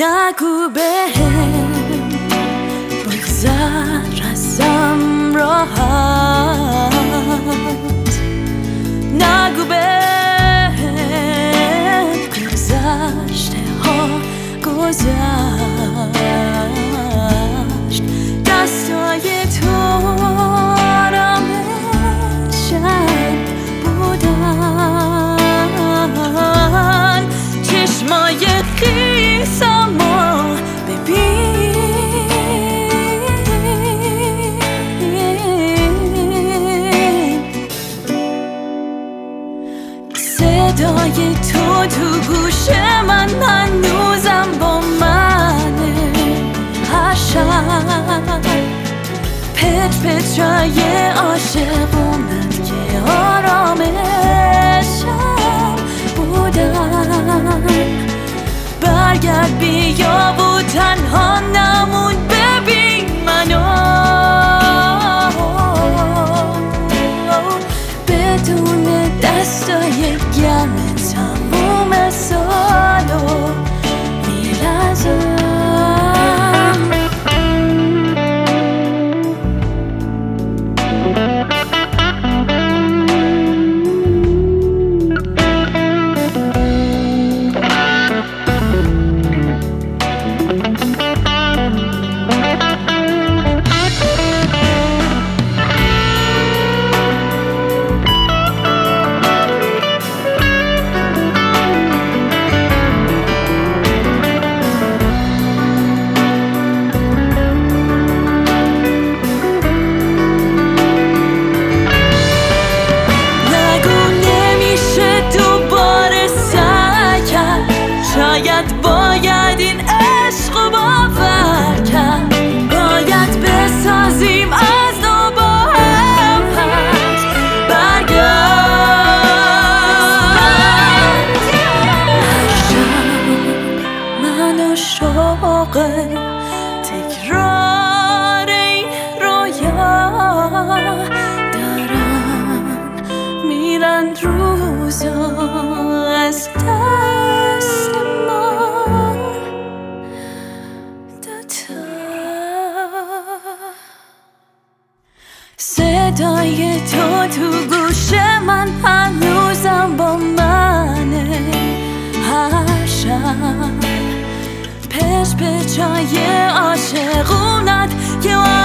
نگو بهم بگذر ازم راحت، نگو بهم گذشته ها گذشت. دستای تو آرامشم بودن، چشمای خیسمو ببین، صدای تو گوش من هنوزم با منه. هر شب پچ پچای عاشقونت که آرامشم بودن. برگرد بیا و تنها نمون، ببین منو بدون دستای گرم تموم سالو میلرزم. شاید باید این عشق باور کرد، باید بسازیم از نو با هم پس برگرد. هر شب منو شوق تکرار این رویا دارن، میرن روزا از دست صدای تو گوش من هنوزم با منه. هر شب پچ پچای عاشقونت که